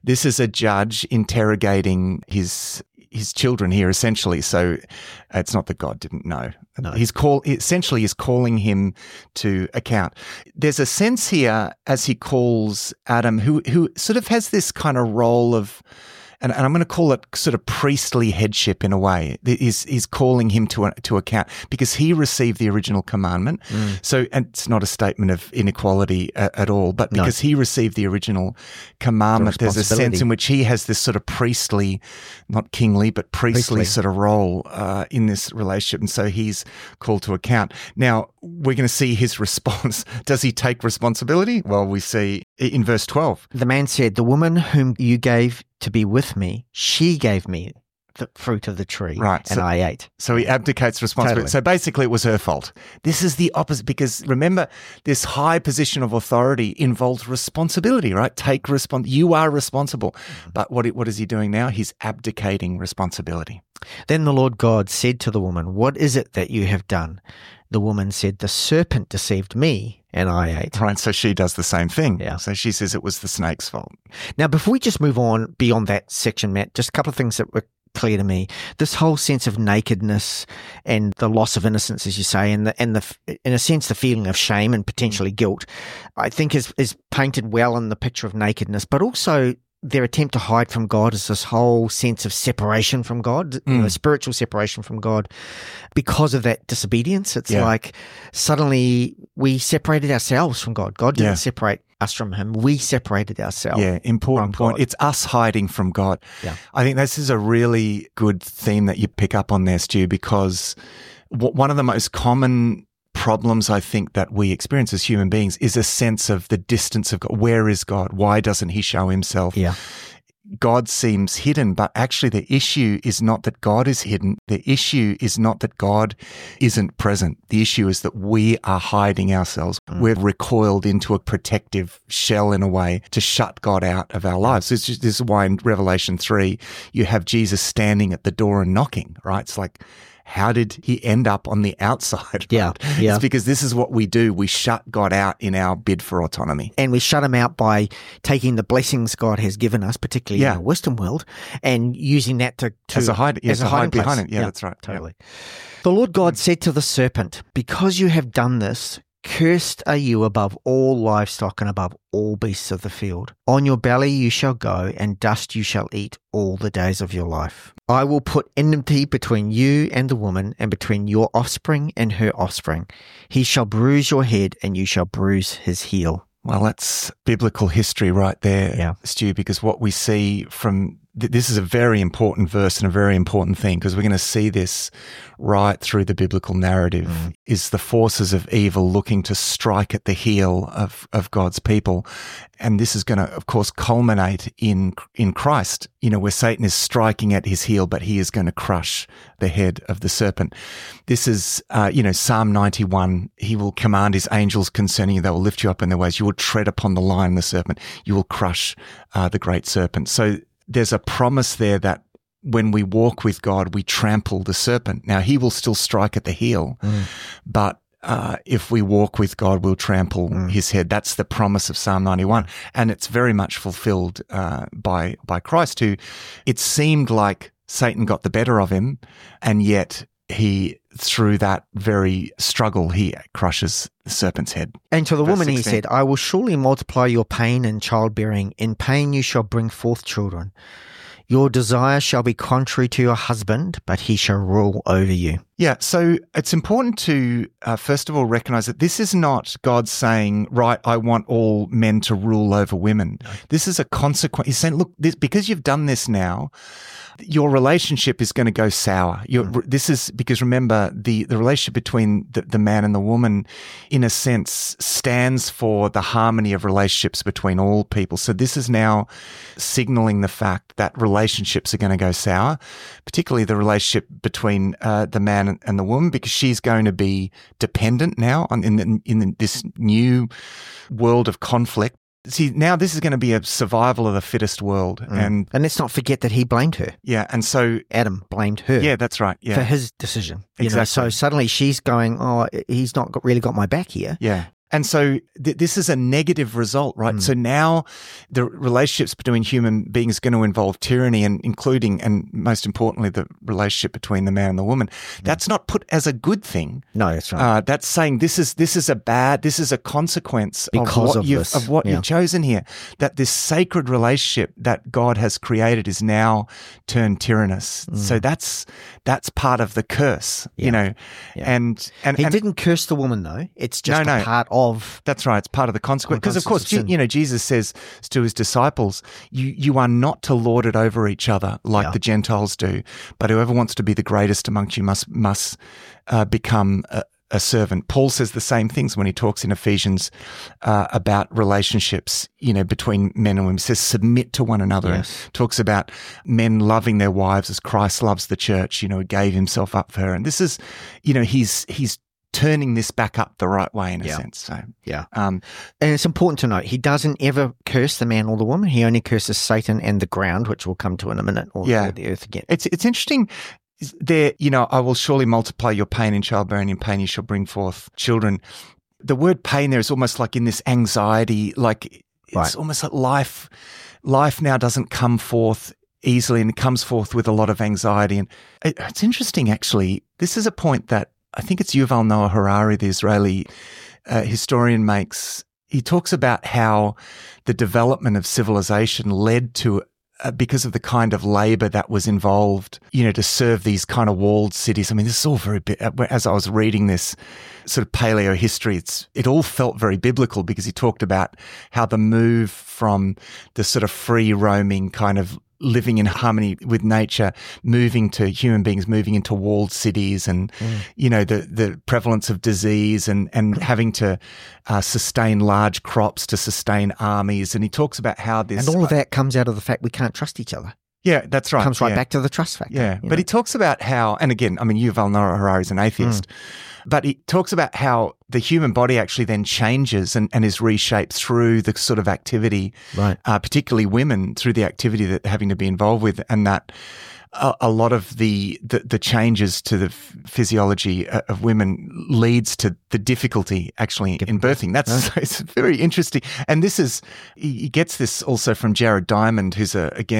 a judge interrogating his children here, essentially. So it's not that God didn't know. No. Essentially is calling him to account. There's a sense here as he calls Adam, who sort of has this kind of role of, and I'm going to call it sort of priestly headship in a way. He's calling him to account because he received the original commandment. So, and it's not a statement of inequality at all, but because he received the original commandment, there's a sense in which he has this sort of priestly, not kingly, but priestly sort of role in this relationship. And so he's called to account. Now, we're going to see his response. Does he take responsibility? Well, we see in verse 12. The man said, the woman whom you gave to be with me, she gave me the fruit of the tree, and I ate. So he abdicates responsibility. So basically it was her fault. This is the opposite, because remember, this high position of authority involves responsibility, right? You are responsible. But what is he doing now? He's abdicating responsibility. Then the Lord God said to the woman, what is it that you have done? The woman said, the serpent deceived me, and I ate. Right, so she does the same thing. Yeah. So she says it was the snake's fault. Now, before we just move on beyond that section, Matt, just a couple of things that were clear to me. This whole sense of nakedness and the loss of innocence, as you say, and the in a sense the feeling of shame and potentially guilt, I think is painted well in the picture of nakedness, but also their attempt to hide from God is this whole sense of separation from God, spiritual separation from God, because of that disobedience. It's like suddenly we separated ourselves from God. God didn't separate us from him. We separated ourselves. Yeah, important point. It's us hiding from God. Yeah. I think this is a really good theme that you pick up on there, Stu, because one of the most common problems I think that we experience as human beings is a sense of the distance of God. Where is God? Why doesn't he show himself? Yeah. God seems hidden, but actually the issue is not that God is hidden. The issue is not that God isn't present. The issue is that we are hiding ourselves. We're recoiled into a protective shell in a way to shut God out of our lives. This is why in Revelation 3, you have Jesus standing at the door and knocking, right? It's like, how did he end up on the outside? Right? Yeah. It's because this is what we do. We shut God out in our bid for autonomy. And we shut him out by taking the blessings God has given us, particularly in the Western world, and using that to as a hide behind place. it. Yeah, that's right. Totally. The Lord God said to the serpent, because you have done this, cursed are you above all livestock and above all beasts of the field. On your belly you shall go, and dust you shall eat all the days of your life. I will put enmity between you and the woman, and between your offspring and her offspring. He shall bruise your head, and you shall bruise his heel. Well, that's biblical history right there, Stu, because what we see from this is a very important verse and a very important thing, because we're going to see this right through the biblical narrative, is the forces of evil looking to strike at the heel of God's people. And this is going to, of course, culminate in Christ, where Satan is striking at his heel, but he is going to crush the head of the serpent. This is, Psalm 91, he will command his angels concerning you. They will lift you up in their ways. You will tread upon the lion and the serpent. You will crush the great serpent. So there's a promise there that when we walk with God, we trample the serpent. Now, he will still strike at the heel, but if we walk with God, we'll trample his head. That's the promise of Psalm 91. And it's very much fulfilled by Christ, who it seemed like Satan got the better of him, and yet he, through that very struggle, he crushes the serpent's head. And to the woman 16. he said, I will surely multiply your pain and childbearing. In pain you shall bring forth children. Your desire shall be contrary to your husband, but he shall rule over you. Yeah, so it's important to, first of all, recognize that this is not God saying, right, I want all men to rule over women. No. This is a consequence. He's saying, look, because you've done this now, your relationship is going to go sour. This is because, remember, the relationship between the man and the woman, in a sense, stands for the harmony of relationships between all people. So this is now signaling the fact that relationships are going to go sour, particularly the relationship between the man and the woman, because she's going to be dependent now in this new world of conflict. See, now this is going to be a survival of the fittest world. And let's not forget that he blamed her. Yeah, and so Adam blamed her. Yeah, that's right. Yeah. For his decision. Exactly. So suddenly she's going, oh, he's not really got my back here. Yeah. And so this is a negative result, right? So now the relationships between human beings are going to involve tyranny, and including, and most importantly, the relationship between the man and the woman. That's not put as a good thing. No, that's right. That's saying this is a consequence of what you've chosen here. That this sacred relationship that God has created is now turned tyrannous. So that's part of the curse, And he didn't curse the woman though. It's just a part of. That's right. It's part of the consequence. Because of course, Jesus says to his disciples, you are not to lord it over each other like the Gentiles do, but whoever wants to be the greatest amongst you must become a servant. Paul says the same things when he talks in Ephesians about relationships, between men and women. He says, submit to one another. Yes. And talks about men loving their wives as Christ loves the church, gave himself up for her. And this is, he's turning this back up the right way in a sense. So, and it's important to note, he doesn't ever curse the man or the woman. He only curses Satan and the ground, which we'll come to in a minute, or the earth again. It's interesting. There, I will surely multiply your pain in childbearing. In pain you shall bring forth children. the word pain there is almost like in this anxiety, like it's almost like life now doesn't come forth easily, and it comes forth with a lot of anxiety. And it's interesting, actually. This is a point that I think it's Yuval Noah Harari, the Israeli historian, makes. He talks about how the development of civilization led to, because of the kind of labor that was involved, to serve these kind of walled cities. I mean, this is all very, as I was reading this sort of paleo history, it all felt very biblical, because he talked about how the move from the sort of free roaming kind of living in harmony with nature, moving to human beings, moving into walled cities, and the prevalence of disease, and having to sustain large crops to sustain armies. And he talks about how this, and all of that comes out of the fact we can't trust each other. Yeah, that's right. Comes right back to the trust factor. Yeah, but he talks about how, and again, I mean, Yuval Noah Harari is an atheist, but he talks about how the human body actually then changes and is reshaped through the sort of activity, right? Particularly women, through the activity that they're having to be involved with, and that a lot of the changes to the physiology of women leads to the difficulty actually in birthing. It's very interesting. And he gets this also from Jared Diamond, who's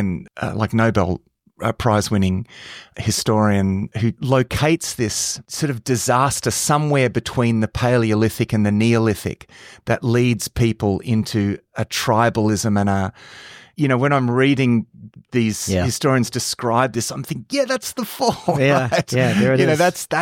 like Nobel Prize-winning historian, who locates this sort of disaster somewhere between the Paleolithic and the Neolithic that leads people into a tribalism and a, when I'm reading these historians describe this, I'm thinking, that's the fall. Yeah, right? Yeah, there it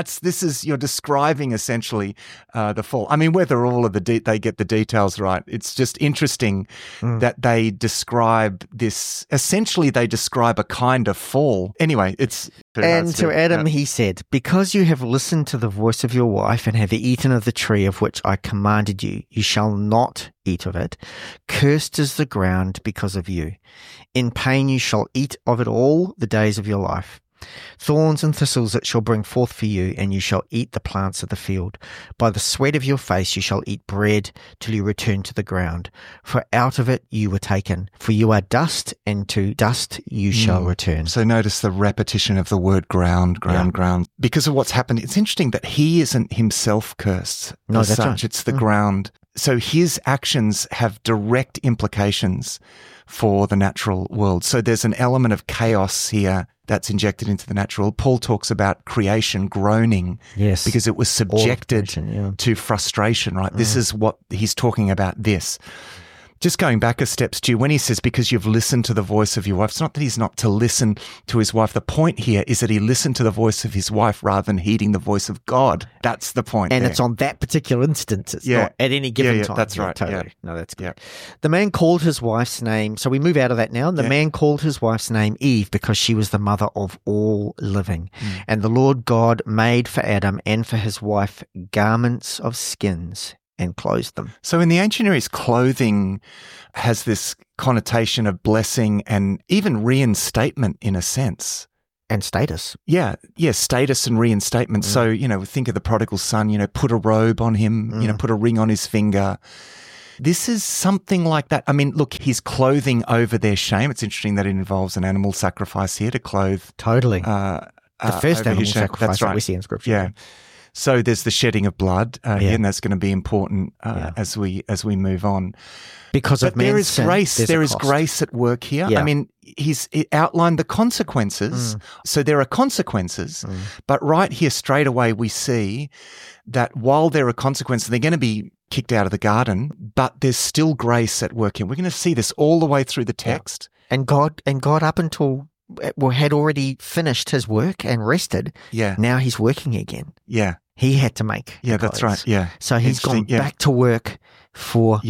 is. You're describing essentially the fall. I mean, whether all of they get the details right, it's just interesting that they describe this. Essentially, they describe a kind of fall. Anyway, And to Adam, he said, because you have listened to the voice of your wife and have eaten of the tree of which I commanded you, you shall not eat of it. Cursed is the ground because of you. In pain you shall eat of it all the days of your life. Thorns and thistles it shall bring forth for you, and you shall eat the plants of the field. By the sweat of your face you shall eat bread till you return to the ground. For out of it you were taken. For you are dust, and to dust you shall return. So notice the repetition of the word ground. Because of what's happened, it's interesting that he isn't himself cursed. No, that's right. It's the ground. So his actions have direct implications for the natural world. So there's an element of chaos here that's injected into the natural. Paul talks about creation groaning, because it was subjected to frustration, right? This is what he's talking about this. Just going back a step, Stu, when he says, because you've listened to the voice of your wife, it's not that he's not to listen to his wife. The point here is that he listened to the voice of his wife rather than heeding the voice of God. That's the point. And there. It's on that particular instance. It's not at any given time. That's right. Totally. Yeah. No, that's good. Yeah. The man called his wife's name. So we move out of that now. The man called his wife's name Eve because she was the mother of all living. And the Lord God made for Adam and for his wife garments of skins and clothed them. So in the ancient Near East, clothing has this connotation of blessing and even reinstatement in a sense. And status. Yeah, status and reinstatement. So, think of the prodigal son, put a robe on him, put a ring on his finger. This is something like that. I mean, look, he's clothing over their shame. It's interesting that it involves an animal sacrifice here to clothe. Totally. The first animal sacrifice that we see in Scripture. Yeah. So there's the shedding of blood, and that's going to be important as we move on. Because of man's sin, there is grace at work here. Yeah. I mean, he's outlined the consequences. So there are consequences, but right here straight away we see that while there are consequences, they're going to be kicked out of the garden, but there's still grace at work here. We're going to see this all the way through the text. And God up until had already finished his work and rested. Yeah. Now he's working again. Yeah. He had to make. Yeah, that's right. Yeah. So he's gone back to work for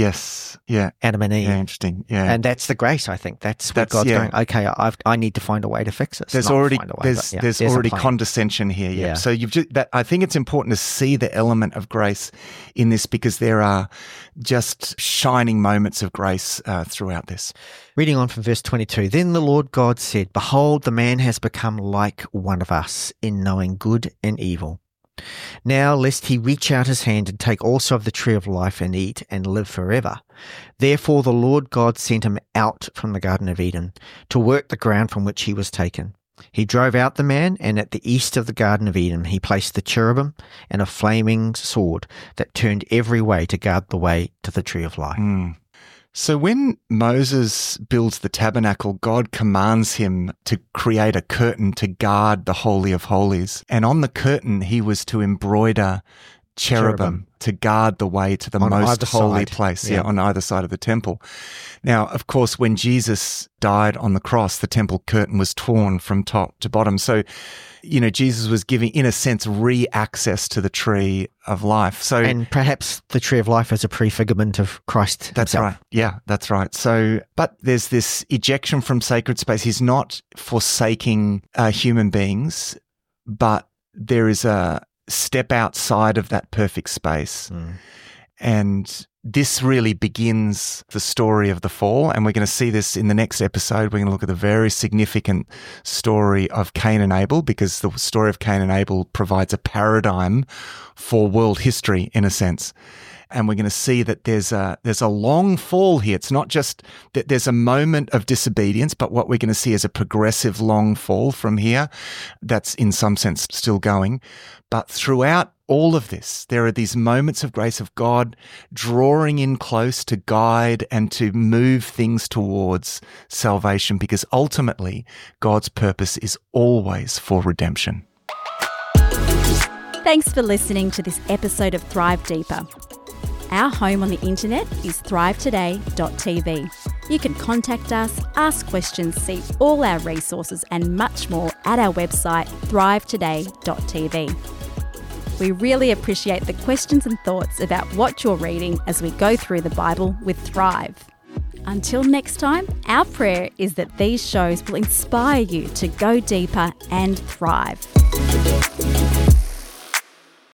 Adam and Eve. Yeah, interesting. Yeah. And that's the grace, I think. That's what God's going, okay, I need to find a way to fix this. There's already condescension here. Yeah. So I think it's important to see the element of grace in this, because there are just shining moments of grace throughout this. Reading on from verse 22, then the Lord God said, behold, the man has become like one of us in knowing good and evil. Now, lest he reach out his hand and take also of the tree of life and eat and live forever. Therefore the Lord God sent him out from the Garden of Eden to work the ground from which he was taken. He drove out the man, and at the east of the Garden of Eden he placed the cherubim and a flaming sword that turned every way to guard the way to the tree of life. So when Moses builds the tabernacle, God commands him to create a curtain to guard the Holy of Holies. And on the curtain, he was to embroider cherubim to guard the way to the most holy place, on either side of the temple. Now, of course, when Jesus died on the cross, the temple curtain was torn from top to bottom. So, Jesus was giving, in a sense, re-access to the tree of life. And perhaps the tree of life is a prefigurement of Christ That's himself. right. Yeah, that's right. So, but there's this ejection from sacred space. He's not forsaking human beings, but there is a step outside of that perfect space. And this really begins the story of the fall. And we're going to see this in the next episode. We're going to look at the very significant story of Cain and Abel, because the story of Cain and Abel provides a paradigm for world history in a sense. And we're going to see that there's a long fall here. It's not just that there's a moment of disobedience, but what we're going to see is a progressive long fall from here that's in some sense still going. But throughout all of this, there are these moments of grace of God drawing in close to guide and to move things towards salvation, because ultimately God's purpose is always for redemption. Thanks for listening to this episode of Thrive Deeper. Our home on the internet is thrivetoday.tv. You can contact us, ask questions, see all our resources and much more at our website thrivetoday.tv. We really appreciate the questions and thoughts about what you're reading as we go through the Bible with Thrive. Until next time, our prayer is that these shows will inspire you to go deeper and thrive.